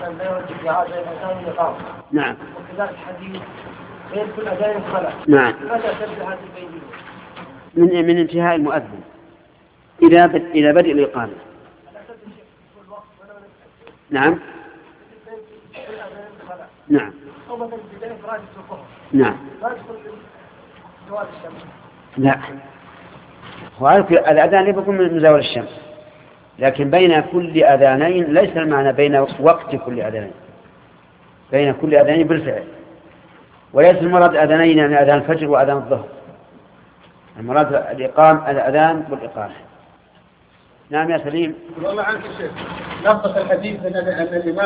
نعم. وكذلك حديث غير كل أذان الصلاة. نعم. ماذا تبدأ هذه البينية؟ من انتهاء المؤذن إلى بدء الإقامة. نعم. نعم. نعم. لا، وعارف الأذان يكون من زوال الشمس، لكن بين كل أذانين ليس المعنى بين وقت كل أذانين، بين كل أذانين بالفعل، وليس المراد أذانين يعني أذان الفجر وأذان الظهر، المراد الأذان والإقامة. نعم يا سليم. والله عنك الشيخ، لفظ الحديث أن الإمام